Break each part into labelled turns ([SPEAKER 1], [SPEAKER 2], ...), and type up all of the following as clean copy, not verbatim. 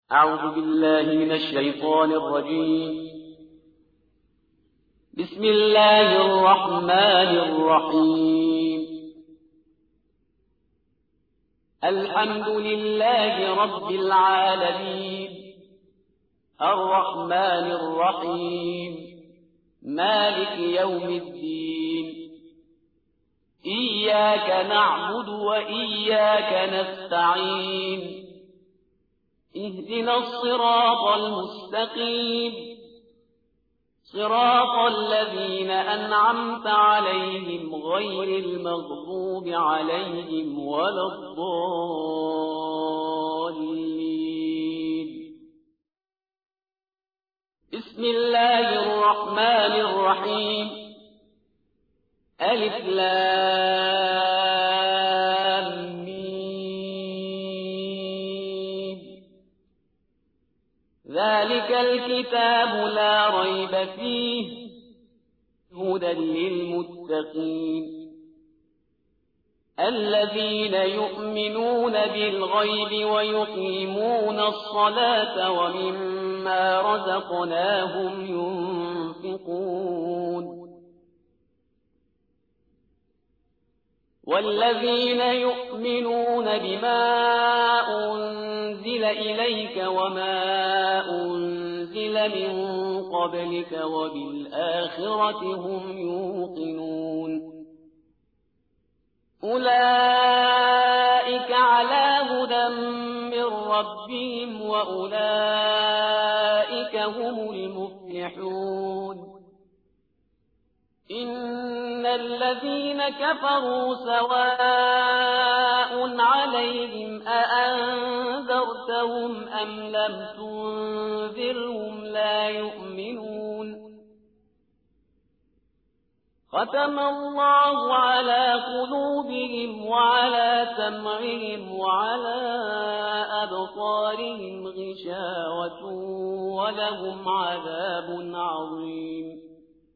[SPEAKER 1] أعوذ بالله من الشيطان الرجيم. بسم الله الرحمن الرحيم. الحمد لله رب العالمين، الرحمن الرحيم، مالك يوم الدين. إياك نعبد وإياك نستعين. اهدنا الصراط المستقيم، صراط الذين أنعمت عليهم غير المغضوب عليهم ولا الضالين. بسم الله الرحمن الرحيم. ألف لام ميم. ذلك الكتاب لا ريب فيه هدى للمتقين الذين يؤمنون بالغيب ويقيمون الصلاة ومما رزقناهم ينفقون والذين يؤمنون بما أنزل إليك وما أنزل من قبلك وبالآخرة هم يوقنون أولئك على هدى من ربهم وأولئك هم المفلحون إن الذين كفروا سواء عليهم أأنذرتهم أم لم تنذرهم لا يؤمنون ختم الله على قلوبهم وعلى سمعهم وعلى أبصارهم غشاوة ولهم عذاب عظيم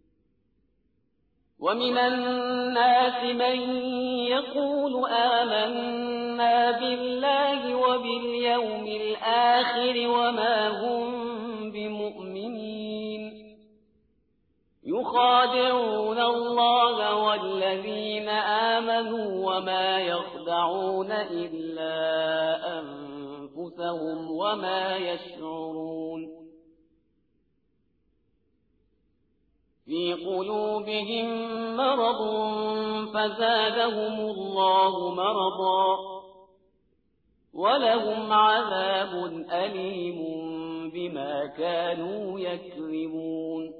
[SPEAKER 1] ومن الناس من يقول آمنا بالله وباليوم الآخر وما هم بمؤمنين يخادعون الله والذين آمنوا وما يخدعون إلا أنفسهم وما يشعرون في قلوبهم مرض فزادهم الله مرضا ولهم عذاب أليم بما كانوا يكذبون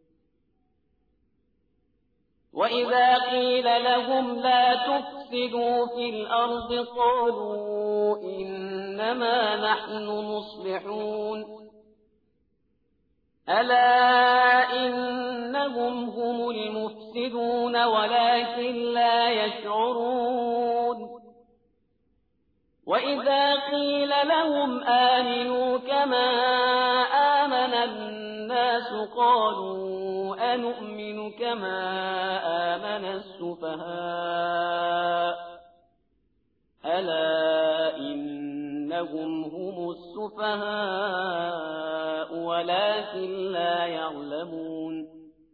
[SPEAKER 1] وإذا قيل لهم لا تفسدوا في الأرض قالوا إنما نحن مصلحون ألا إنهم هم المفسدون ولكن لا يشعرون وإذا قيل لهم آمنوا كما آمن الناس قالوا أنؤمن كما آمن السفهاء ألا إنهم هم السفهاء ولكن لا يعلمون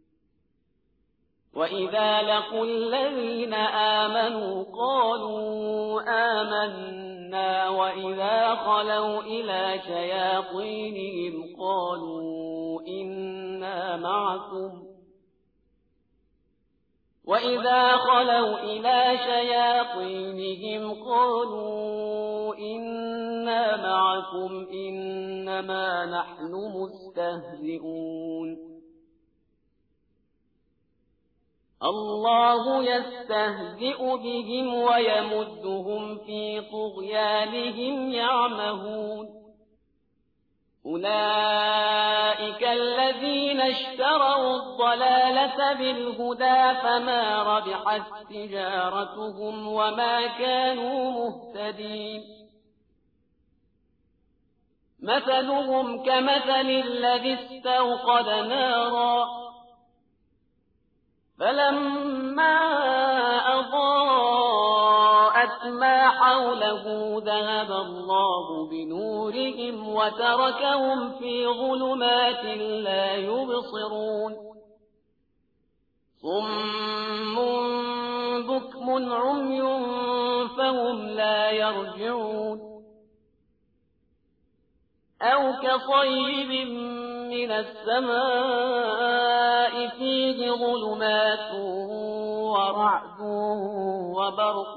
[SPEAKER 1] وإذا لقوا الذين آمنوا قالوا آمنا وإذا خلوا إلى شياطينهم قالوا إنا معكم وإذا خلوا إلى شياطينهم قالوا إنا معكم إنما نحن مستهزئون الله يستهزئ بهم ويمدهم في طغيانهم يعمهون أولئك الذين اشتروا الضلالة بالهدى فما ربحت تجارتهم وما كانوا مهتدين مثلهم كمثل الذي استوقد نارا فلما أضاءت
[SPEAKER 2] ما حوله ذهب الله بنورهم وتركهم في ظلمات لا يبصرون صم بكم عمي فهم لا يرجعون أو كصيب من السماء فيه ظلمات ورعد وبرق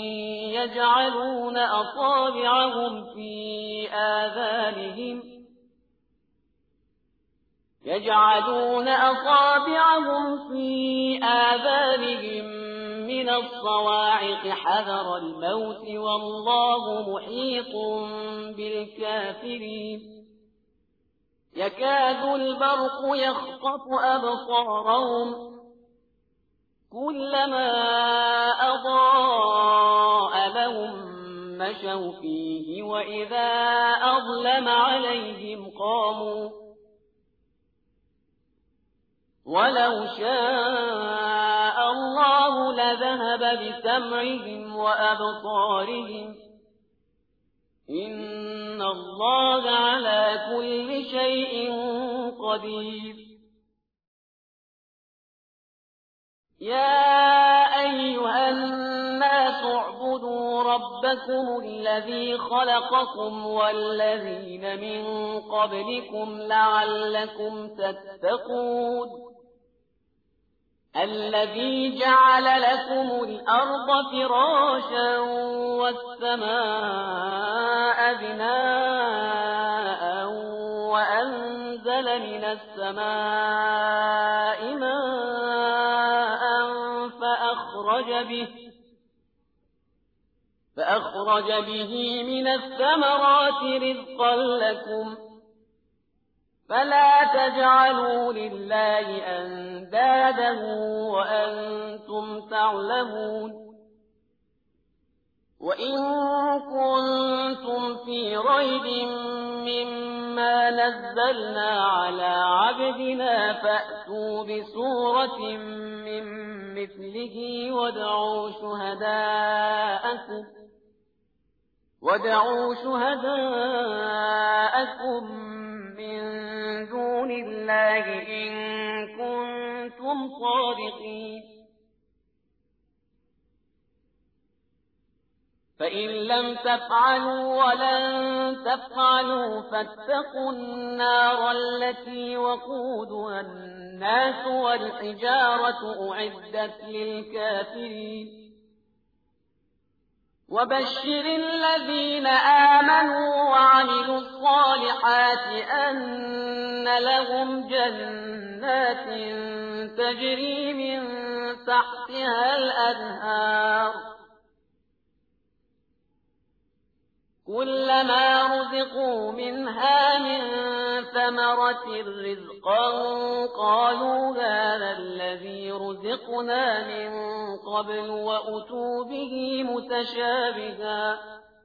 [SPEAKER 2] يجعلون أصابعهم في آذانهم من الصواعق حذر الموت والله محيط بالكافرين يكاد البرق يخطف أبصارهم كلما أضاء لهم مشوا فيه وإذا أظلم عليهم قاموا ولو شاء الله لذهب بسمعهم وأبصارهم إن الله على كل شيء قدير يا أيها الناس اعبدوا ربكم الذي خلقكم والذين من قبلكم لعلكم تتقون الذي جعل لكم الأرض فراشا والسماء بناء وأنزل من السماء ماء فأخرج به من الثمرات رزقا لكم فلا تجعلوا لله أندادا وأنتم تعلمون وإن كنتم في ريب مما نزلنا على عبدنا فأتوا بسورة من مثله وادعوا شهداءكم من دون الله إن كنتم صادقين فإن لم تفعلوا ولن تفعلوا فاتقوا النار التي وقودها الناس والحجارة أعدت للكافرين وبشر الذين آمنوا وعملوا الصالحات أن لهم جنات تجري من تحتها الأنهار كلما رزقوا منها من ثمرة رزقا قالوا هذا الذي رزقنا من قبل وأتوا به متشابها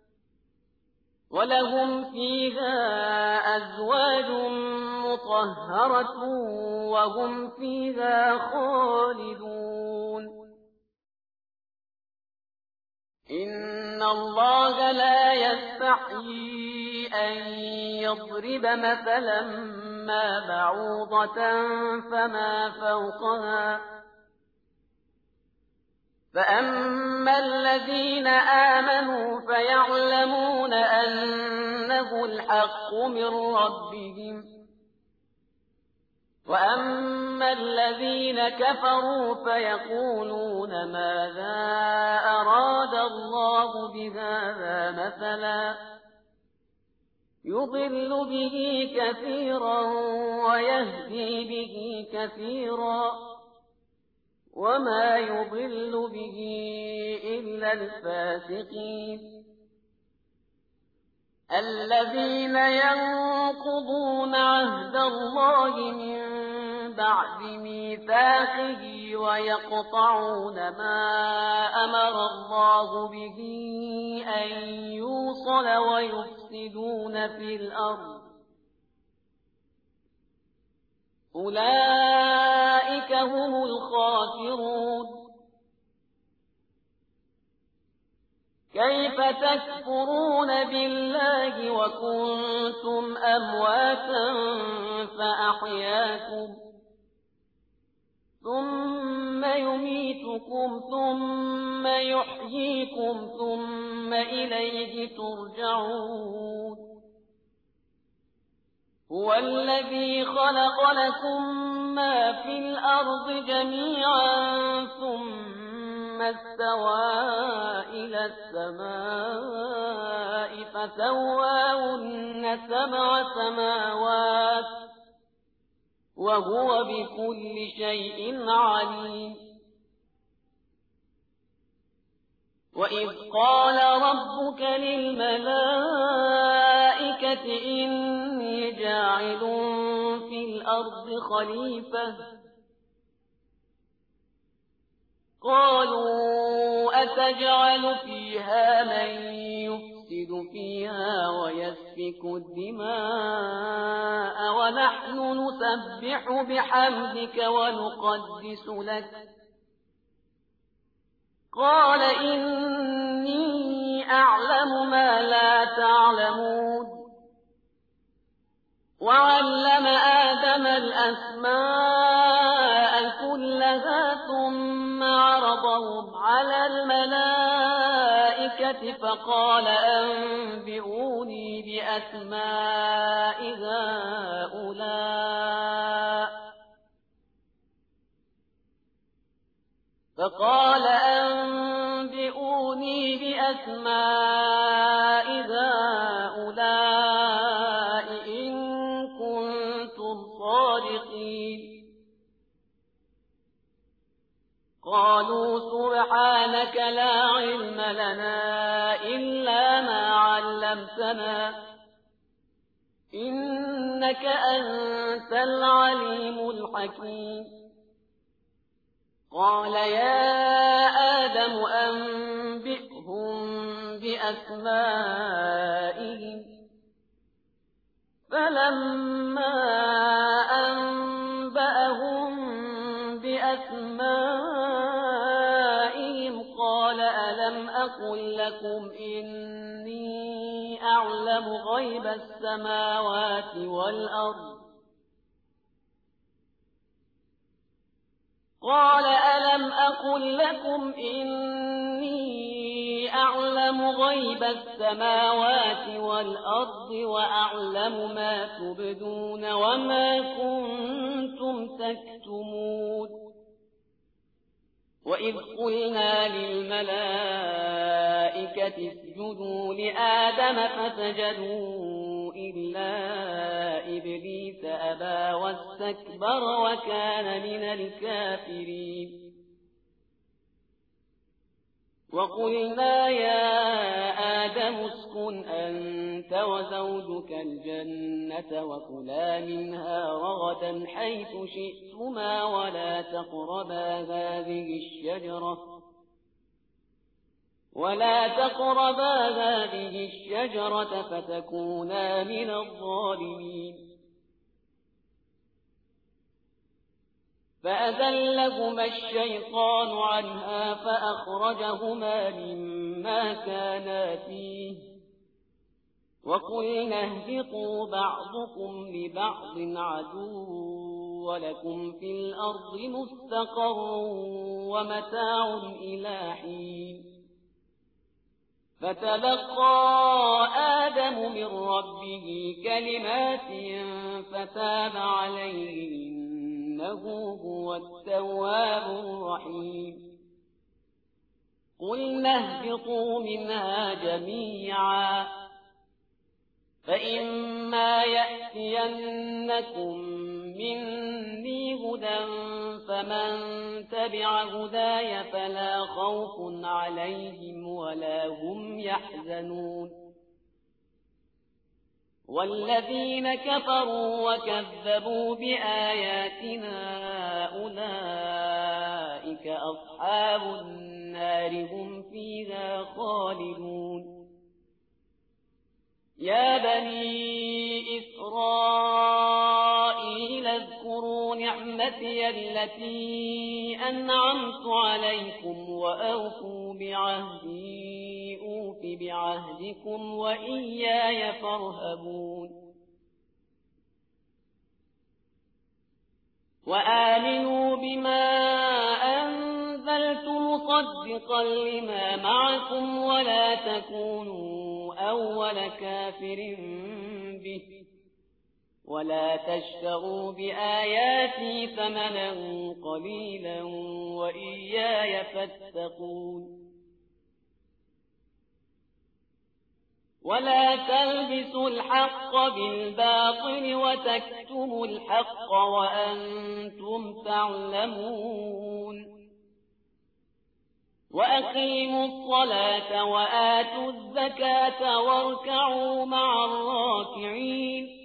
[SPEAKER 2] ولهم فيها أزواج مطهرة وهم فيها خالدون إن الله لا يستحيي أن يضرب مثلا ما بعوضة فما فوقها فأما الذين آمنوا فيعلمون أنه الحق من ربهم وأما الذين كفروا فيقولون ماذا أراد الله بهذا مثلا يضل به كثيرا ويهدي به كثيرا وما يضل به إلا الفاسقين الذين ينقضون عهد الله من بعد ميثاقه ويقطعون ما أمر الله به أن يوصل ويفسدون في الأرض أولئك هم الخاسرون كيف تكفرون بالله وكنتم أمواتا فأحياكم ثم يميتكم ثم يحييكم ثم إليه ترجعون هو الذي خلق لكم ما في الأرض جميعا ثم استوى إلى السماء فسواهن 7 سماوات وهو بكل شيء عليم وإذ قال ربك للملائكة إني جاعل في الأرض خليفة قالوا أتجعل فيها من يفسد فيها ويسفك الدماء ونحن نسبح بحمدك ونقدس لك قال إني أعلم ما لا تعلمون وعلم آدم الأسماء كلها ثم عرضهم على الملائكة فقال أنبئوني بأسماء هؤلاء إن كنتم صادقين قالوا سبحانك لا علم لنا إلا ما علمتنا إنك أنت العليم الحكيم قال يا آدم أنبئهم بأسمائهم فلما أنبأهم بأسمائهم قال ألم أقل لكم إني أعلم غيب السماوات والأرض قال ألم أقل لكم إني أعلم غيب السماوات والأرض وأعلم ما تبدون وما كنتم تكتمون وإذ قلنا للملائكة اسجدوا لآدم فسجدوا إلا إبليس أبى واستكبر وكان من الكافرين وقلنا يا آدم اسكن أنت وزوجك الجنة وكلا منها رغدا حيث شئتما ولا تقربا هذه الشجرة فتكونا من الظالمين فأذلهما الشيطان عنها فأخرجهما مما كانا فيه وقلنا اهبطوا بعضكم لبعض عدو ولكم في الأرض مستقر ومتاع إلى حين فتلقى آدم من ربه كلمات فتاب عليه إنه هو التواب الرحيم قلنا اهبطوا منها جميعا فإما يأتينكم مني هدى فمن تبع هداي فلا خوف عليهم ولا هم يحزنون والذين كفروا وكذبوا بآياتنا أولئك أصحاب النار هم فيها خالدون يا بني إسرائيل اذكروا نعمتي التي أنعمت عليكم وأوفوا بعهدي بعهدكم وإياي فارهبون وآمنوا بما أنزلت مصدقا لما معكم ولا تكونوا أول كافر به ولا تشتروا بآياتي ثمنا قليلا وإياي فاتقون ولا تلبسوا الحق بالباطل وتكتموا الحق وأنتم تعلمون وأقيموا الصلاة وآتوا الزكاة واركعوا مع الراكعين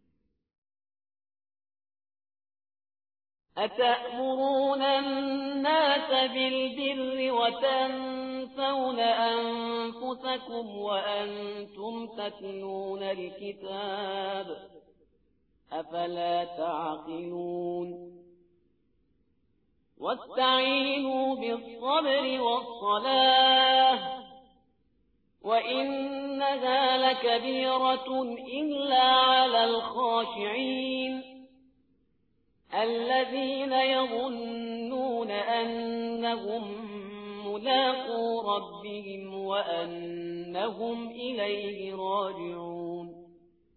[SPEAKER 2] أتأمرون الناس بالبر وتنسون أنفسكم وأنتم تتلون الكتاب أفلا تعقلون واستعينوا بالصبر والصلاة وإنها لكبيرة إلا على الخاشعين الذين يظنون أنهم ملاقو ربهم وأنهم إليه راجعون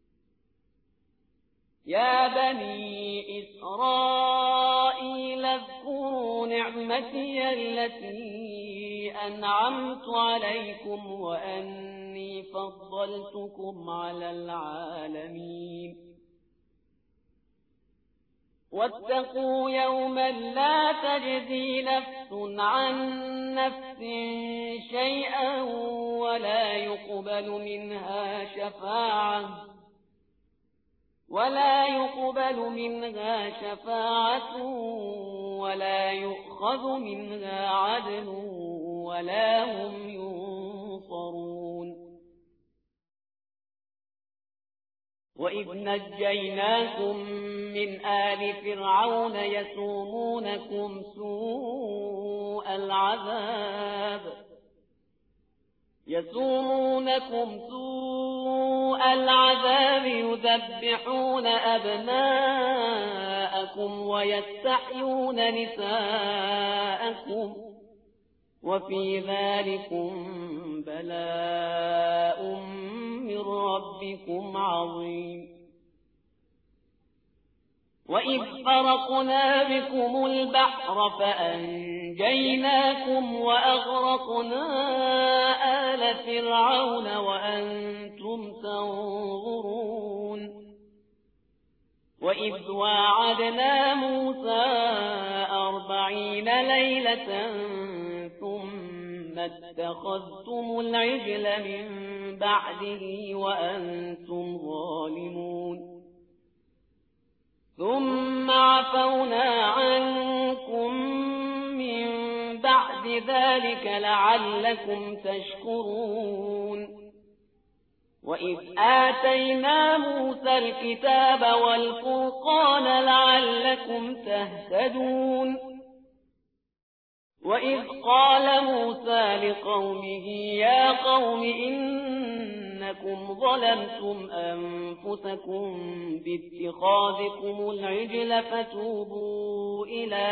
[SPEAKER 2] يا بني إسرائيل اذكروا نعمتي التي أنعمت عليكم وأني فضلتكم على العالمين واتقوا يوما لا تجزي نفس عن نفس شيئا ولا يقبل منها شفاعة ولا يؤخذ منها عدل ولا هم ينصرون وإذ نجيناكم من آل فرعون يسومونكم سوء العذاب يذبحون أبناءكم ويستحيون نساءكم وفي ذلكم بلاء من ربكم عظيم وإذ فرقنا بكم البحر فأنجيناكم وأغرقنا آل فرعون وأنتم تنظرون وإذ واعدنا موسى 40 ليلة ثم اتخذتم العجل من بعده وأنتم ظالمون ثم عفونا عنكم من بعد ذلك لعلكم تشكرون وإذ آتينا موسى الكتاب والفرقان لعلكم تهتدون وإذ قال موسى لقومه يا قوم إنكم ظلمتم أنفسكم باتخاذكم العجل فتوبوا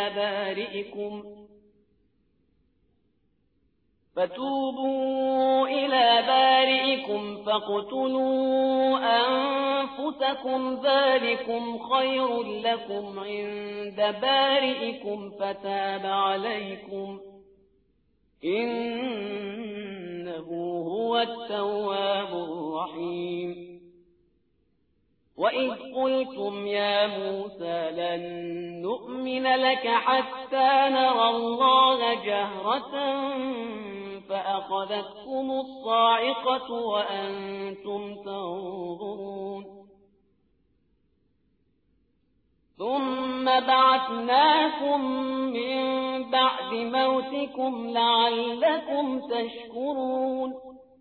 [SPEAKER 2] إلى بارئكم فاقتلوا أنفسكم ذلكم خير لكم عند بارئكم فتاب عليكم إنه هو التواب الرحيم وإذ قلتم يا موسى لن نؤمن لك حتى نرى الله جهرة فأخذتكم الصاعقة وأنتم تنظرون ثم بعثناكم من بعد موتكم لعلكم تشكرون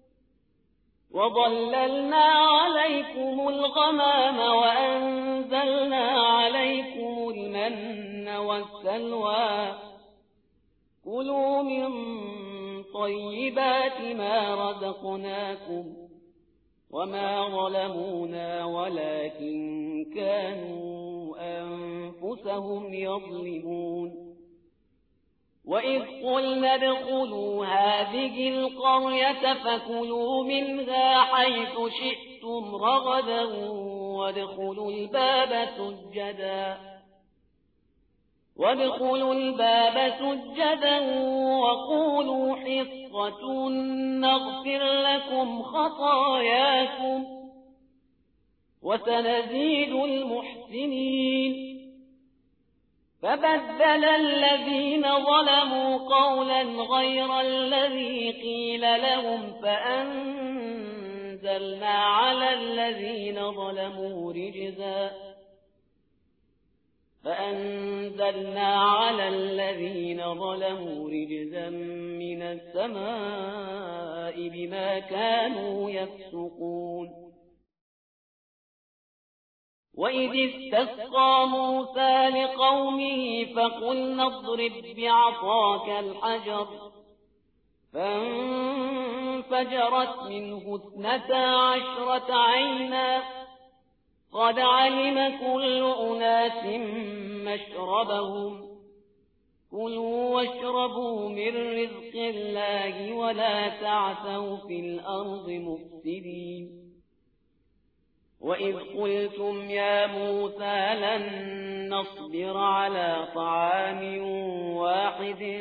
[SPEAKER 2] وظللنا عليكم الغمام وأنزلنا عليكم المن والسلوى كلوا من طيبات ما رزقناكم وما ظلمونا ولكن كانوا أنفسهم يظلمون وإذ قلنا ادخلوا هذه القرية فكلوا منها حيث شئتم رغدا وادخلوا الباب سجدا وقولوا حصة نغفر لكم خطاياكم وسنزيد المحسنين فبدل الذين ظلموا قولا غير الذي قيل لهم فأنزلنا على الذين ظلموا رجزا من السماء بما كانوا يفسقون وإذ استسقى موسى لقومه فقلنا اضرب بعصاك الحجر فانفجرت منه 12 عينا قد علم كل أناس مشربهم كلوا واشربوا من رزق الله ولا تعثوا في الأرض مفسدين وإذ قلتم يا موسى لن نصبر على طعام واحد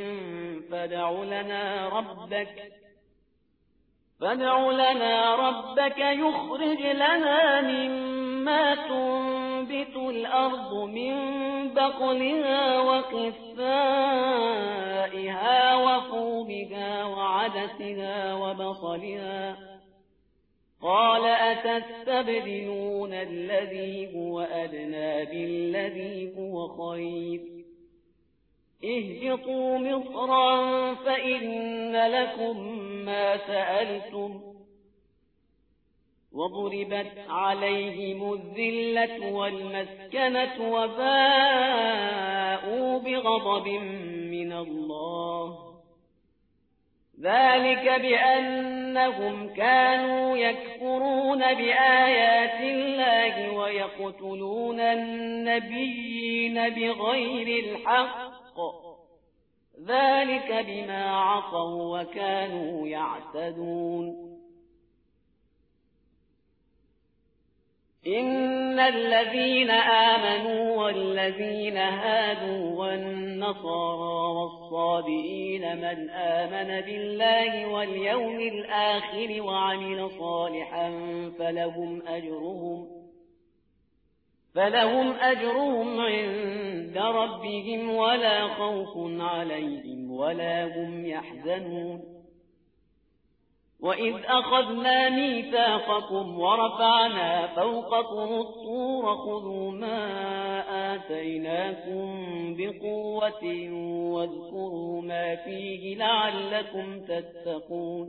[SPEAKER 2] فادع لنا ربك يخرج لنا مما تنبت الأرض من بقلها وقثائها وفومها وعدسها وبصلها قال أتستبدلون الذي هو أدنى بالذي هو خير اهبطوا مصرا فإن لكم ما سألتم وضربت عليهم الذلة والمسكنة وباءوا بغضب من الله ذلك بأنهم كانوا يكفرون بآيات الله ويقتلون النبيين بغير الحق ذلك بما عصوا وكانوا يعتدون إن الذين آمنوا والذين هادوا والنصارى والصابئين من آمن بالله واليوم الآخر وعمل صالحا فلهم أجرهم عند ربهم ولا خوف عليهم ولا هم يحزنون وإذ أخذنا ميثاقكم ورفعنا فوقكم الطور خذوا ما آتيناكم بقوة واذكروا ما فيه لعلكم تتقون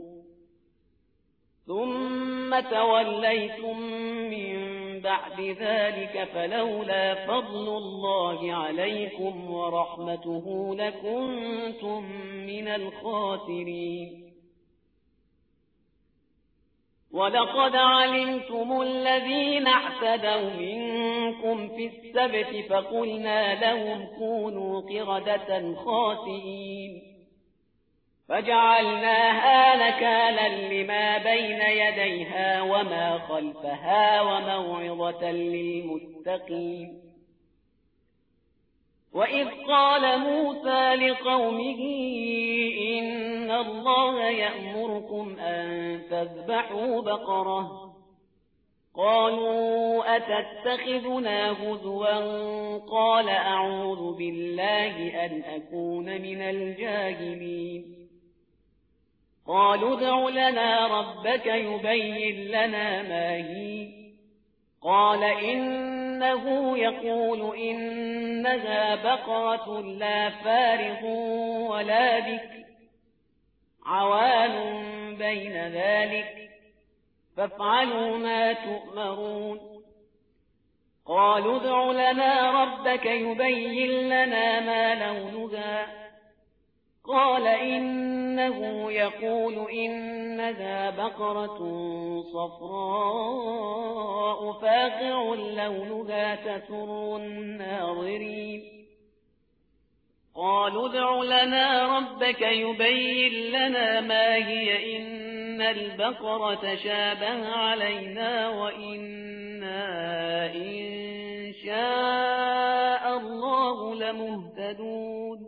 [SPEAKER 2] ثم توليتم من بعد ذلك فلولا فضل الله عليكم ورحمته لكنتم من الخاسرين ولقد علمتم الذين اعتدوا منكم في السبت فقلنا لهم كونوا قردة خاسئين فجعلناها نكالا لما بين يديها وما خلفها وموعظة للمتقين وإذ قال موسى لقومه إن الله يأمركم أن تذبحوا بقرة قالوا أتتخذنا هزوا قال أعوذ بالله أن أكون من الجاهلين قالوا ادع لنا ربك يبين لنا ما هي قال إنه يقول إنها بقرة لا فارغ ولا بكر عوان بين ذلك فافعلوا ما تؤمرون قالوا ادع لنا ربك يبين لنا ما لونها قال إنه يقول إنها بقرة صفراء فاقع لونها تسر الناظرين قالوا ادع لنا ربك يبين لنا ما هي إن البقرة شابه علينا وإنا إن شاء الله لمهتدون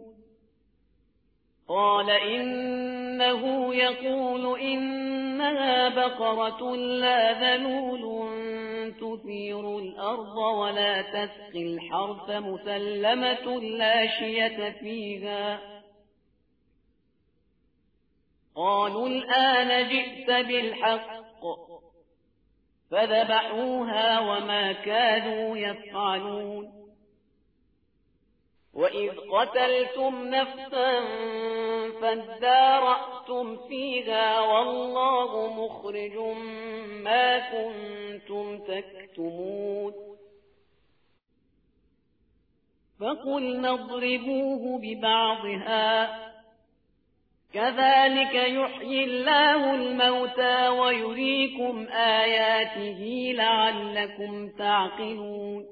[SPEAKER 2] قال إنه يقول إنها بقرة لا ذلول تثير الأرض ولا تسقي الحرث مسلمة لا شية فيها قالوا الآن جئت بالحق فذبحوها وما كانوا يفعلون وإذ قتلتم نفسا فادارأتم فيها والله مخرج ما كنتم تكتمون فقلنا اضربوه ببعضها كذلك يحيي الله الموتى ويريكم آياته لعلكم تعقلون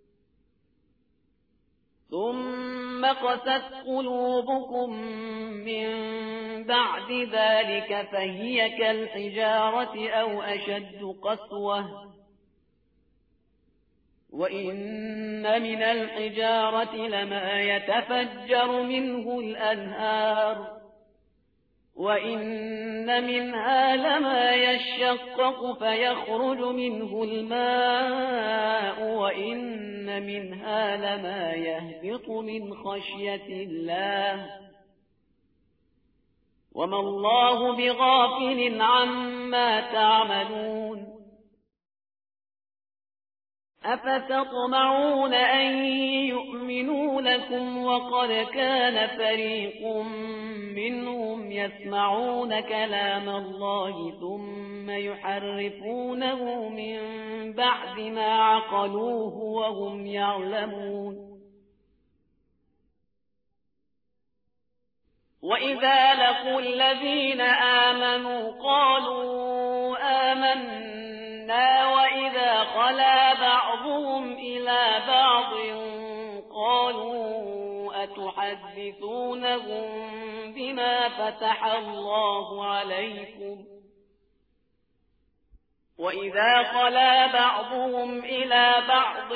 [SPEAKER 2] ثم قست قلوبكم من بعد ذلك فهي كالحجارة أو أشد قسوة وإن من الحجارة لما يتفجر منه الأنهار وإن منها لما يشقق فيخرج منه الماء وإن منها لما يهبط من خشية الله وما الله بغافل عما تعملون أفتطمعون أن يؤمنوا لكم وقد كان فريق منهم يسمعون كلام الله ثم يحرفونه من بعد ما عقلوه وهم يعلمون وإذا لقوا الذين آمنوا قالوا آمنا وإذا خلا بعضهم إلى بعض قالوا أتحدثونهم بما فتح الله عليكم وإذا خلا بعضهم إلى بعض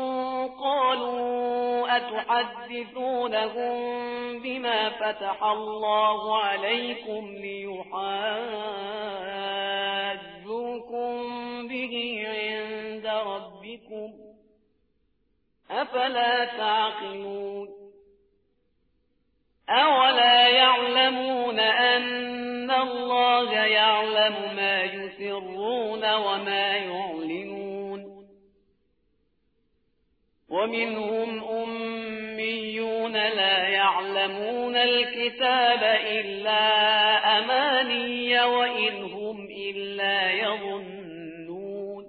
[SPEAKER 2] قالوا أتحدثونهم بما فتح الله عليكم ليحاجوكم به عند ربكم أفلا تعقلون أولا يعلمون أن الله يعلم ما يسرون وما يعلنون ومنهم أميون لا يعلمون الكتاب إلا أماني وإن هم إلا يظنون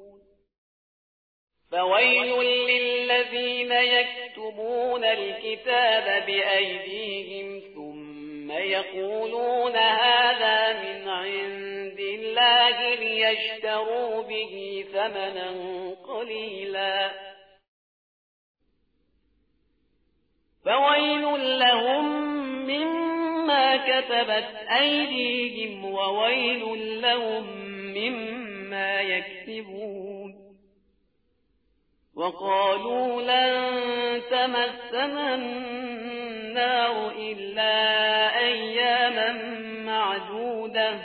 [SPEAKER 2] فويل للذين يكتبون الكتاب بأيديهم ثم يقولون هذا من عند الله ليشتروا به ثمنا قليلا فويل لهم مما كتبت أيديهم وويل لهم مما يكسبون وقالوا لن تمسنا النار إلا أياما معدودة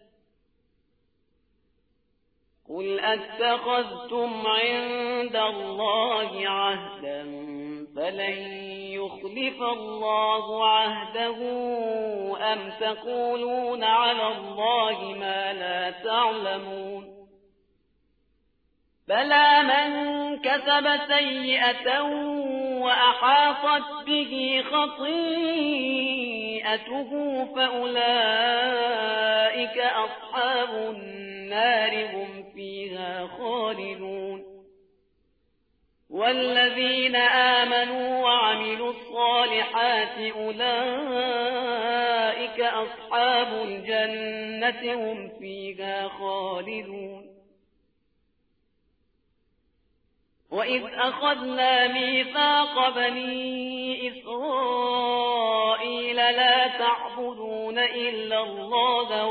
[SPEAKER 2] قل أتخذتم عند الله عهدا فلن يخلف الله عهده أم تقولون على الله ما لا تعلمون بلى من كسب سيئة وأحاطت به خطيئته فأولئك أصحاب النار هم فيها خالدون والذين آمنوا وعملوا الصالحات أولئك أصحاب الجنة هم فيها خالدون وإذ أخذنا ميثاق بني إسرائيل لا تعبدون إلا الله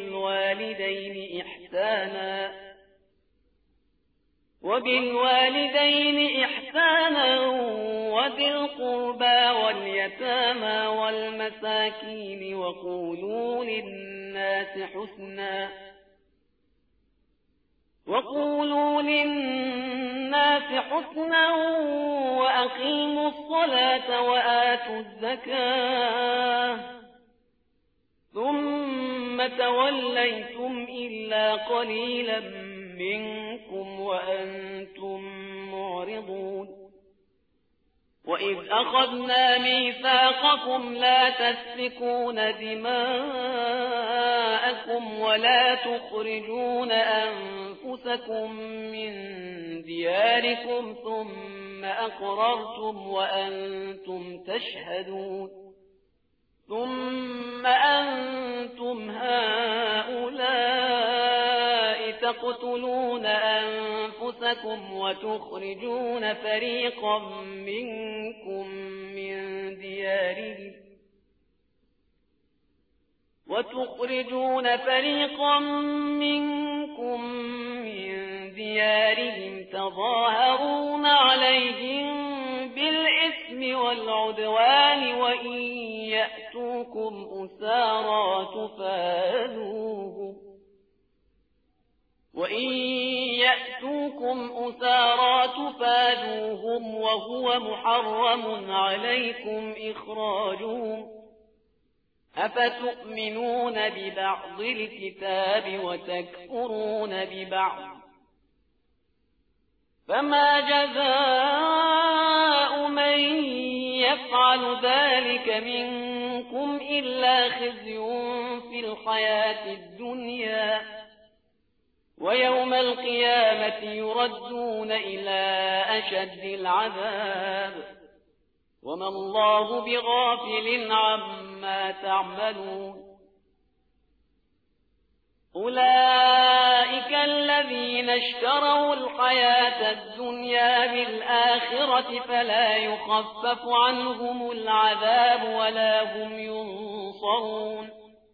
[SPEAKER 2] وبالوالدين إحسانا وذي القربى واليتامى والمساكين وقولوا للناس حسنا وأقيموا الصلاة وآتوا الزكاة ثم توليتم إلا قليلا منكم وأنتم معرضون وإذ أخذنا ميثاقكم لا تسفكون دماءكم ولا تخرجون أنفسكم من دياركم ثم أقررتم وأنتم تشهدون ثم أنتم هؤلاء تقتلون أنفسكم وتخرجون فريقا منكم من ديارهم تظاهرون عليهم بالإثم والعدوان وإن يأتوكم أسارى تفادوهم وهو محرم عليكم إخراجهم أفتؤمنون ببعض الكتاب وتكفرون ببعض فما جزاء من يفعل ذلك منكم إلا خزي في الحياة الدنيا ويوم القيامة يردون إلى أشد العذاب وما الله بغافل عما تعملون أولئك الذين اشتروا الحياة الدنيا بالآخرة فلا يخفف عنهم العذاب ولا هم ينصرون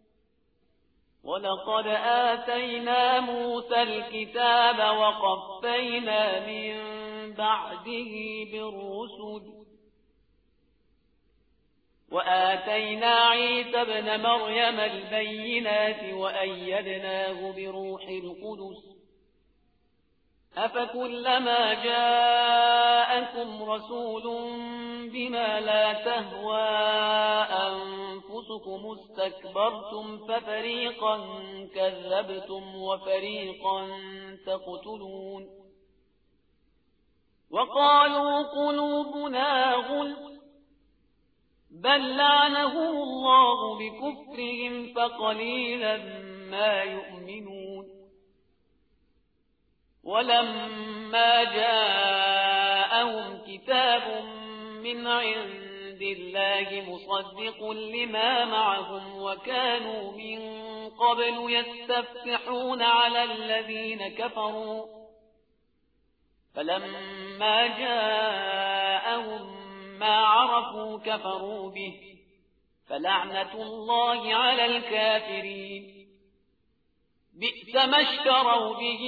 [SPEAKER 2] ولقد آتينا موسى الكتاب وقفينا من بعده بالرسل وآتينا عيسى ابن مريم البينات وأيدناه بروح القدس أفكلما جاءكم رسول بما لا تهوى أنفسكم استكبرتم ففريقا كذبتم وفريقا تقتلون وقالوا قلوبنا غلف بل لعنهم الله بكفرهم فقليلا ما يؤمنون ولما جاءهم كتاب من عند الله مصدق لما معهم وكانوا من قبل يستفتحون على الذين كفروا فلما جاءهم ما عرفوا كفروا به فلعنة الله على الكافرين بئس ما اشتروا به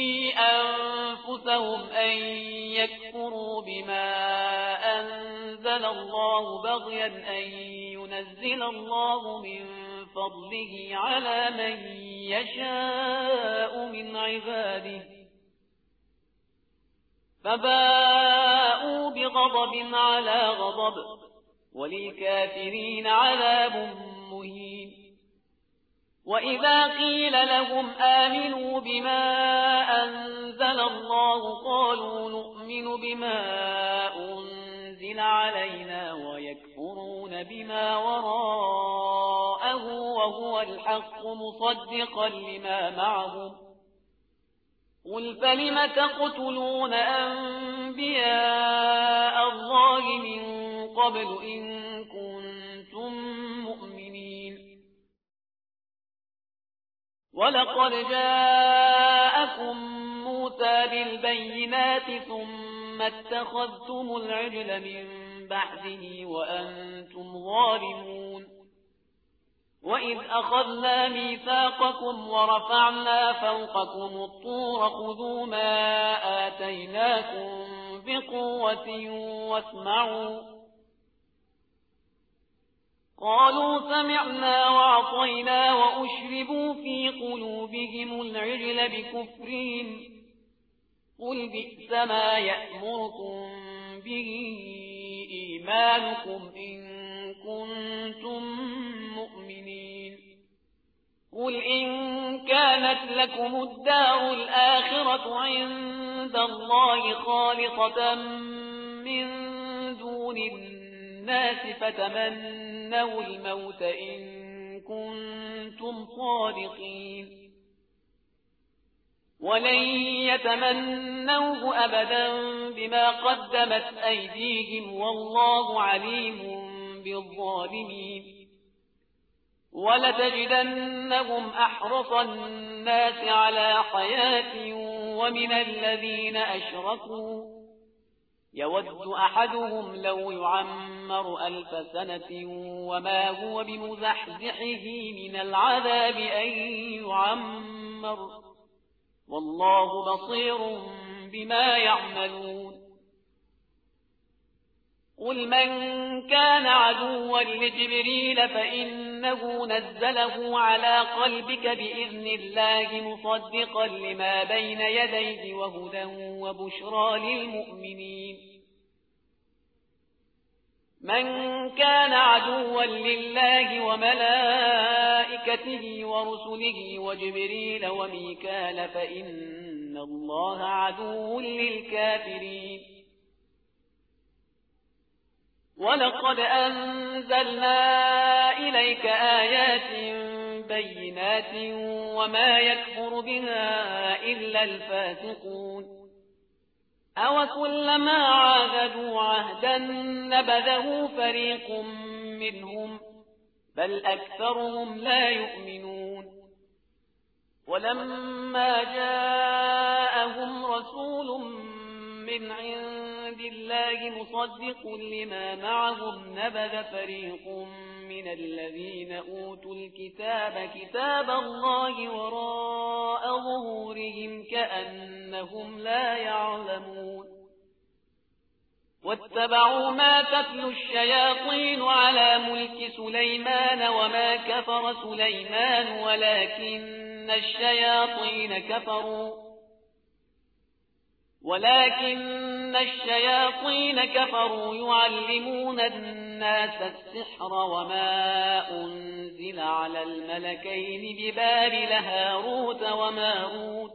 [SPEAKER 2] أنفسهم أن يكفروا بما أنزل الله بغيا أن ينزل الله من فضله على من يشاء من عباده فباءوا بغضب على غضب وللكافرين عذاب مهين وإذا قيل لهم آمنوا بما أنزل الله قالوا نؤمن بما أنزل علينا ويكفرون بما وراءه وهو الحق مصدقا لما معهم قل فلم تقتلون أنبياء الله من قبل إن كنتم مؤمنين ولقد جاءكم موسى بالبينات ثم اتخذتم العجل من بعده وأنتم ظالمون وإذ أخذنا ميثاقكم ورفعنا فوقكم الطور خذوا ما آتيناكم بقوة واسمعوا قالوا سمعنا وعصينا وأشربوا في قلوبهم العجل بكفرهم قل بئس ما يأمركم به إيمانكم إن كنتم مؤمنين قل إن كانت لكم الدار الآخرة عند الله خالصة من دون الناس فتمنوا الموت إن كنتم صادقين ولن يتمنوه أبدا بما قدمت أيديهم والله عليم بالظالمين ولتجدنهم أحرص الناس على حياة ومن الذين أشركوا يود أحدهم لو يعمر 1000 سنة وما هو بمزحزحه من العذاب أن يعمر والله بصير بما يعملون قل من كان عدوا لجبريل فإنه نزله على قلبك بإذن الله مصدقا لما بين يديه وهدى وبشرى للمؤمنين من كان عدوا لله وملائكته ورسله وجبريل وميكال فإن الله عدو للكافرين ولقد أنزلنا إليك آيات بينات وما يكفر بها إلا الفاسقون أوكلما عاهدوا عهدا نبذه فريق منهم بل أكثرهم لا يؤمنون ولما جاءهم رسول من عند الله مصدق لما معهم نبذ فريق من الذين أوتوا الكتاب كتاب الله وراء ظهورهم كأنهم لا يعلمون واتبعوا ما تتلو الشياطين على ملك سليمان وما كفر سليمان ولكن الشياطين كفروا يعلمون الناس السحر وما أنزل على الملكين ببابل هاروت وماروت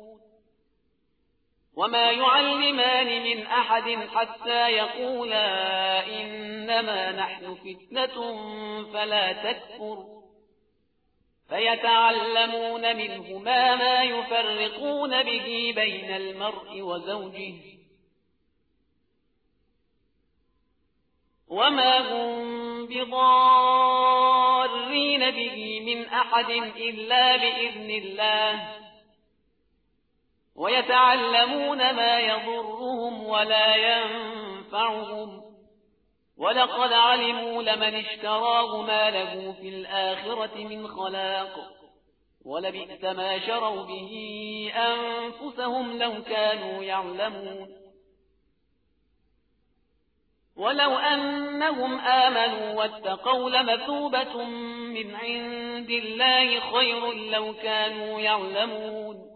[SPEAKER 2] وما يعلمان من أحد حتى يقولا إنما نحن فتنة فلا تكفر فيتعلمون منهما ما يفرقون به بين المرء وزوجه وما هم بضارين به من أحد إلا بإذن الله ويتعلمون ما يضرهم ولا ينفعهم ولقد علموا لمن اشتراه ما له في الآخرة من خلاق ولبئس ما شروا به أنفسهم لو كانوا يعلمون ولو أنهم آمنوا واتقوا لمثوبة من عند الله خير لو كانوا يعلمون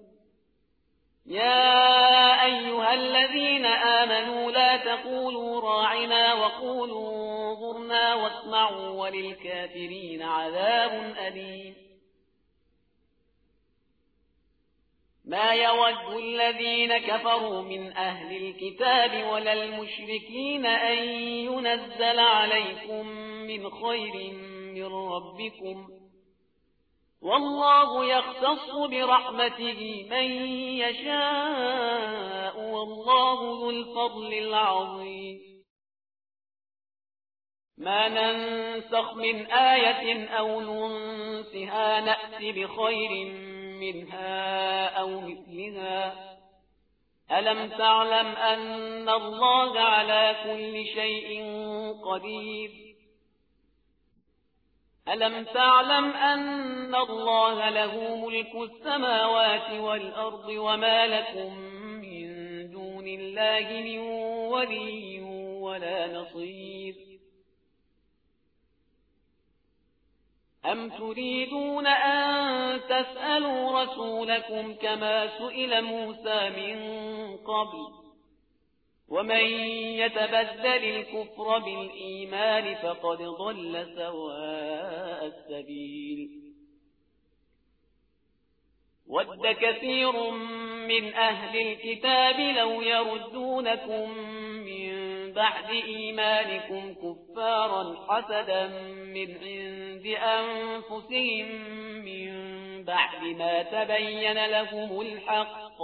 [SPEAKER 2] يا أيها الذين آمنوا لا تقولوا راعنا وقولوا انظرنا واسمعوا وللكافرين عذاب أليم ما يود الذين كفروا من أهل الكتاب ولا المشركين أن ينزل عليكم من خير من ربكم والله يختص برحمته من يشاء والله ذو الفضل العظيم ما ننسخ من آية أو ننسها نأت بخير منها أو مثلها ألم تعلم أن الله على كل شيء قدير ألم تعلم أن الله له ملك السماوات والأرض وما لكم من دون الله من ولي ولا نصير أم تريدون أن تسألوا رسولكم كما سئل موسى من قبل ومن يتبدل الكفر بالإيمان فقد ضل سواء السبيل ود كثير من أهل الكتاب لو يردونكم من بعد إيمانكم كفارا حسدا من عند أنفسهم من بعد ما تبين لهم الحق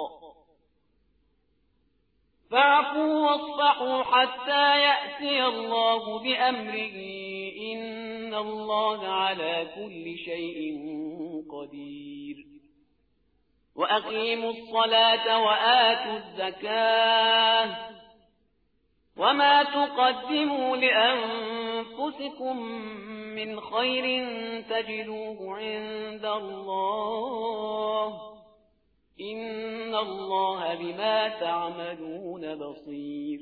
[SPEAKER 2] فاعفوا واصفحوا حتى يأتي الله بأمره إن الله على كل شيء قدير وأقيموا الصلاة وآتوا الزكاة وما تقدموا لأنفسكم من خير تجدوه عند الله إن الله بما تعملون بصير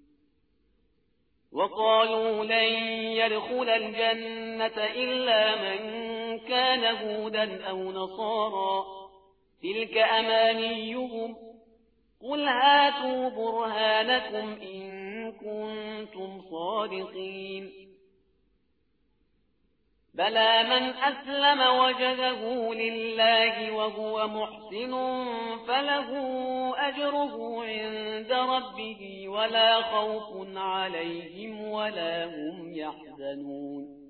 [SPEAKER 2] وقالوا لن يدخل الجنة إلا من كان هودا أو نصارى تلك أمانيهم قل هاتوا برهانكم إن كنتم صادقين بلى من أسلم وجهه لله وهو محسن فله أجره عند ربه ولا خوف عليهم ولا هم يحزنون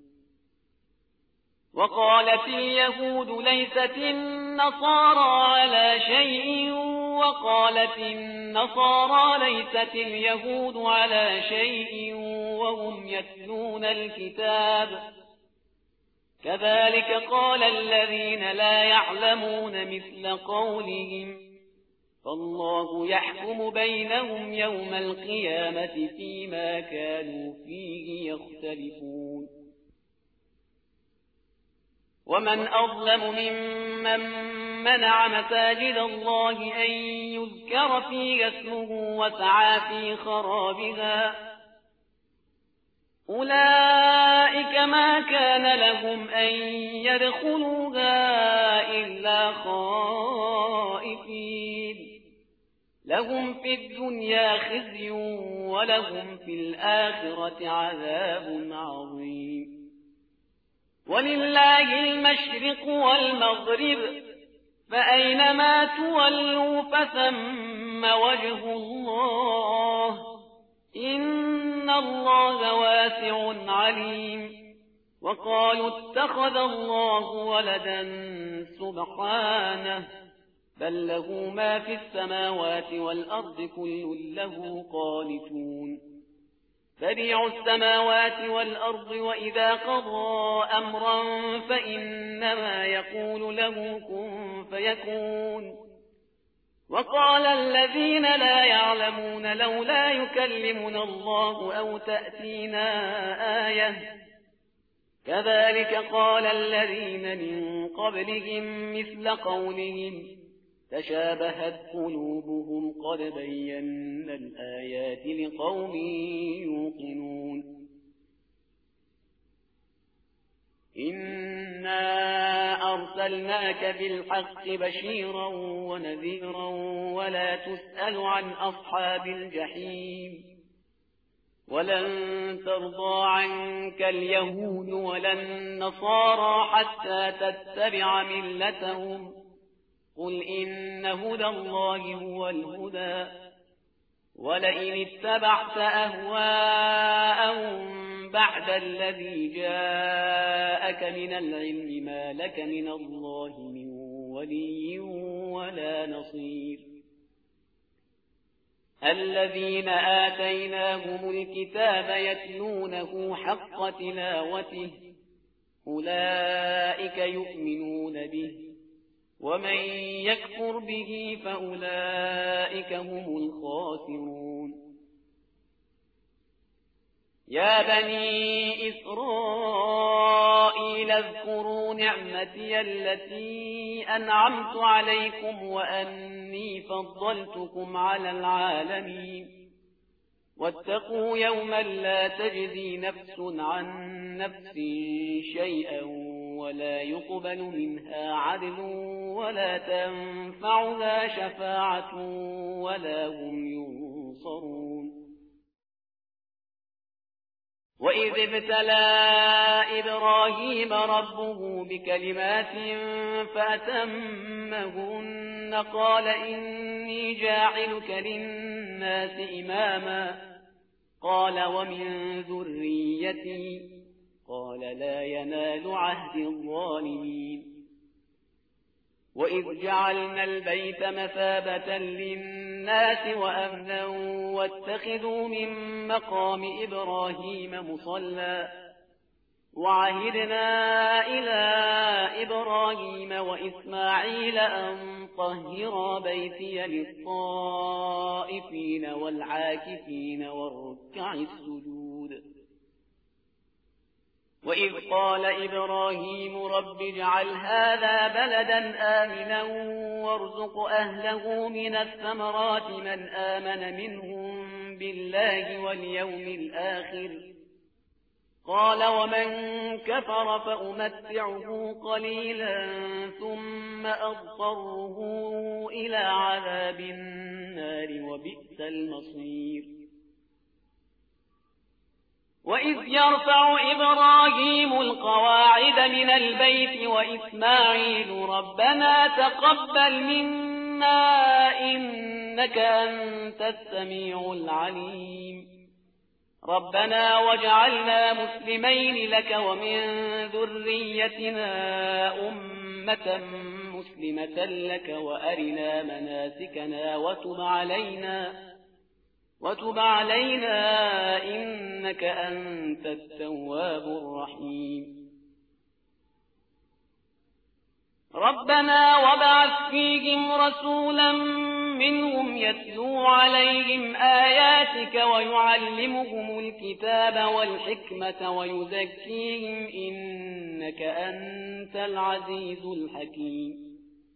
[SPEAKER 2] وقالت اليهود ليست النصارى على شيء وقالت النصارى ليست اليهود على شيء وهم يتلون الكتاب كذلك قال الذين لا يعلمون مثل قولهم فالله يحكم بينهم يوم القيامة فيما كانوا فيه يختلفون ومن أظلم ممن منع مساجد الله أن يذكر فيها اسمه وسعى في خرابها أولئك ما كان لهم أن يدخلوها إلا خائفين لهم في الدنيا خزي ولهم في الآخرة عذاب عظيم ولله المشرق والمغرب فأينما تولوا فثم وجه الله إن الله واسع عليم وقالوا اتخذ الله ولدا سبحانه بل له ما في السماوات والأرض كل له قانتون بديع السماوات والأرض وإذا قضى أمرا فإنما يقول له كن فيكون وقال الذين لا يعلمون لولا يكلمنا الله أو تأتينا آية كذلك قال الذين من قبلهم مثل قولهم تشابهت قلوبهم قد بينا الآيات لقوم يوقنون إنا أرسلناك بالحق بشيرا ونذيرا ولا تسأل عن أصحاب الجحيم ولن ترضى عنك اليهود ولا النصارى حتى تتبع ملتهم قل إن هدى الله هو الهدى ولئن اتبعت أهواءهم بعد الذي جاءك من العلم ما لك من الله من ولي ولا نصير الذين آتيناهم الكتاب يتلونه حق تلاوته أولئك يؤمنون به ومن يكفر به فأولئك هم الخاسرون يا بني إسرائيل اذكروا نعمتي التي أنعمت عليكم وأني فضلتكم على العالمين واتقوا يوما لا تجزي نفس عن نفس شيئا ولا يقبل منها عدل ولا تنفعها شفاعة ولا هم ينصرون وإذ ابتلى إبراهيم ربه بكلمات فأتمهن قال إني جاعلك للناس إماما قال ومن ذريتي قال لا ينال عهد الظالمين وإذ جعلنا البيت مثابة للناس وأمنا واتخذوا من مقام إبراهيم مصلى وعهدنا إلى إبراهيم وإسماعيل أن طهرا بيتي للطائفين والعاكفين والركع السجود وإذ قال إبراهيم رب اجعل هذا بلدا آمنا وارزق أهله من الثمرات من آمن منهم بالله واليوم الآخر قال ومن كفر فأمتعه قليلا ثم أضطره إلى عذاب النار وبئس المصير وإذ يرفع إبراهيم القواعد من البيت وإسماعيل ربنا تقبل منا إنك أنت السميع العليم ربنا واجعلنا مسلمين لك ومن ذريتنا أمة مسلمة لك وأرنا مناسكنا وتب علينا إنك أنت التواب الرحيم ربنا وابعث فيهم رسولا منهم يتلو عليهم آياتك ويعلمهم الكتاب والحكمة ويزكيهم إنك أنت العزيز الحكيم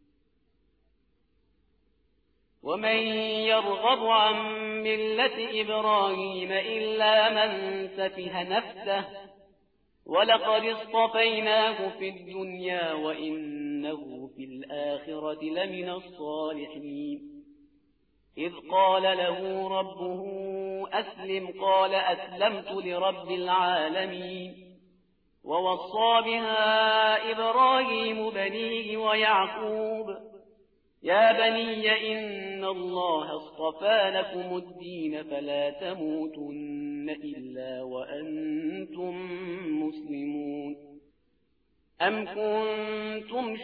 [SPEAKER 2] ومن يرغب عن ملة إبراهيم إلا من سفه نفسه ولقد اصطفيناه في الدنيا وإنه في الآخرة لمن الصالحين إذ قال له ربه أسلم قال أسلمت لرب العالمين ووصى بها إبراهيم بنيه ويعقوب يا بني إن الله اصطفى لكم الدين فلا تموتن إلا وأنتم مسلمون أم كنتم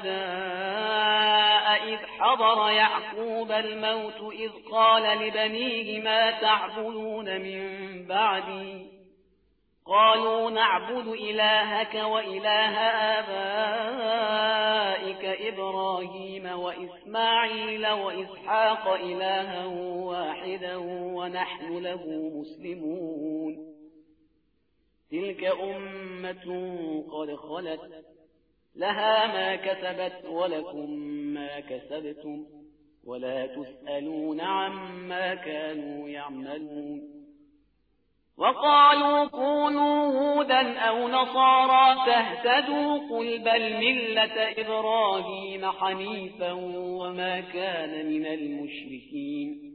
[SPEAKER 2] شهداء إذ حضر يعقوب الموت إذ قال لبنيه ما تعبدون من بعدي قالوا نعبد إلهك وإله آبائك إبراهيم وإسماعيل وإسحاق إلها واحدا ونحن له مسلمون تلك أمة قد خلت لها ما كسبت ولكم ما كسبتم ولا تسألون عما كانوا يعملون وقالوا كونوا هودا أو نصارى تهتدوا قل بل ملة إبراهيم حنيفا وما كان من المشركين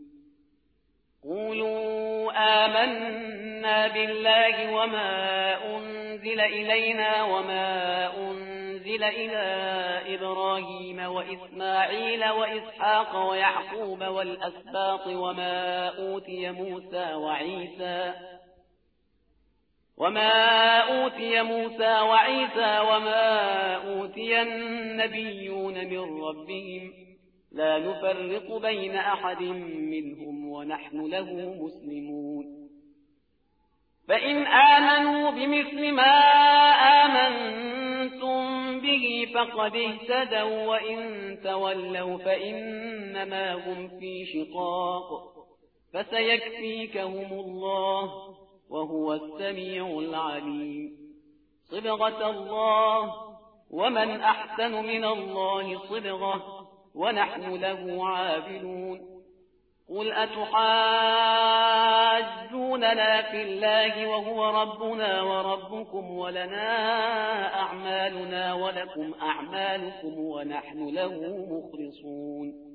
[SPEAKER 2] قولوا آمنا بالله وما أنزل إلينا وما أنزل إلى إبراهيم وإسماعيل وإسحاق ويعقوب والأسباط وما أوتي موسى وما أوتي موسى وعيسى وما أوتي النبيون من ربهم لا نفرق بين أحد منهم ونحن له مسلمون فإن آمنوا بمثل ما آمنتم به فقد اهتدوا وإن تولوا فإنما هم في شقاق فسيكفيكهم الله وهو السميع العليم صبغة الله ومن أحسن من الله صبغة ونحن له عابدون قل أتحاجوننا في الله وهو ربنا وربكم ولنا أعمالنا ولكم أعمالكم ونحن له مخلصون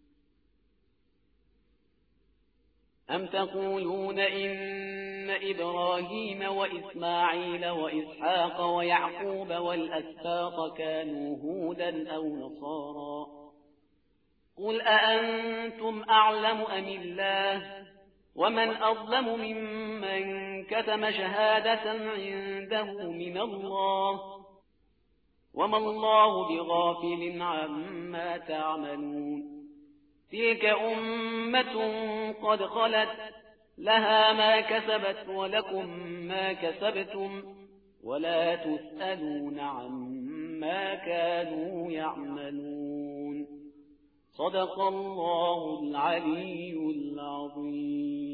[SPEAKER 2] أم تقولون إن إبراهيم وإسماعيل وإسحاق ويعقوب والأسباط كانوا هودا أو نصارا قل أأنتم أعلم أم الله ومن أظلم ممن كتم شهادة عنده من الله وما الله بغافل عما تعملون تلك أمة قد خلت لها ما كسبت ولكم ما كسبتم ولا تسألون عما كانوا يعملون صدق الله العلي العظيم